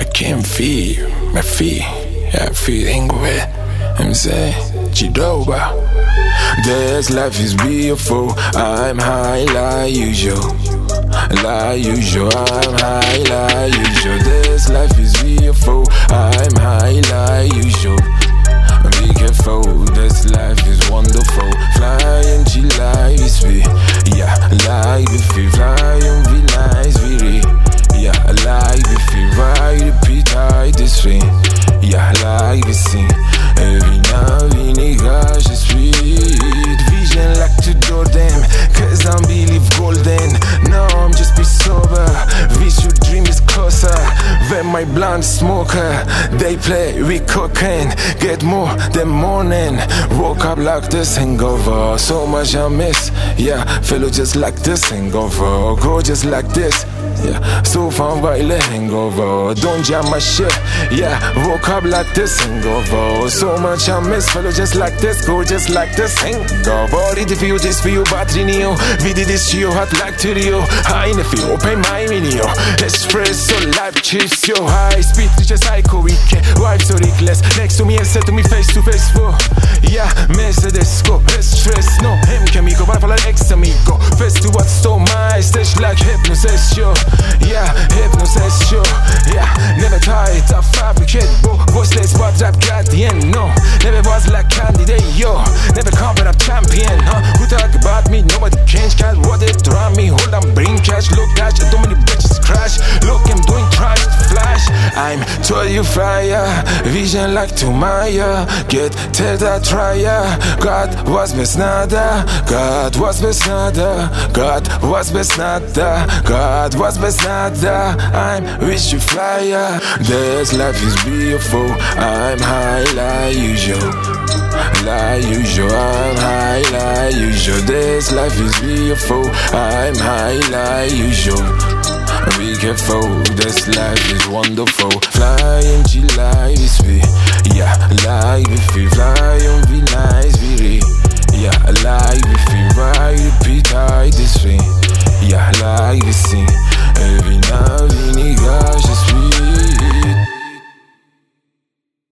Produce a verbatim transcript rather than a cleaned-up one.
I can't feel my feet. Yeah, I feel angry. I'm saying, Chidoba. This life is beautiful. I'm high like usual. Like usual, I'm high like usual. This life is beautiful. I'm high like usual. Be careful, this life is wonderful. Flying G like this way. Yeah, like the fee. Flying be nice, very. Yeah, like the fee. Ride the beat, I this ring. Yeah, like the scene. Every now and then, gosh, it's sweet. Vision like to do them. Cause I'm believe golden. Now I'm just be sober. Wish your dream is closer. When my blunt smoker, they play with cocaine. Get more than morning. Woke up like this hangover. So much I miss. Yeah, fellow just like this hangover. Go just like this. Yeah, so fun while a hangover. Don't jam my shit. Yeah, woke up like this hangover. So much I miss, fellow just like this. Go just like this hangover. Ready for you, just for you, battery neo. We did this show, hot like to Rio. High in the field, open my video. Espresso, life chips, yo. High speed, just psycho weekend. Wife so reckless. Next to me and said to me face to face for. Yeah, Mercedes go. Stress, no, him can me go. But I follow ex amigo. Face to what's so my stage like hypnosis, yo. Yeah, hypnosis, sure. Yeah, never tired of fabricate, bro. Voiceless, but rap got the end, no. Never was like candidate, yo. Never compare a champion, huh? Who talk about me? Nobody change, cash. What they throw me? Hold on, bring cash. Look, cash. Too many bitches crash. Look, I'm doing trash flash. I'm told you fire. Vision like to Maya. Get tell that tryer. God was best nada. God was best nada. God was best nada. God was best nada. I'm wish you flyer. This life is beautiful. I'm high like usual. Like usual, I'm high like usual. This life is beautiful. I'm high like usual. Be careful, this life is wonderful. Flying G like this way. Yeah, like the fee. Flying be nice, very. Yeah, like the fee. Ride the beat.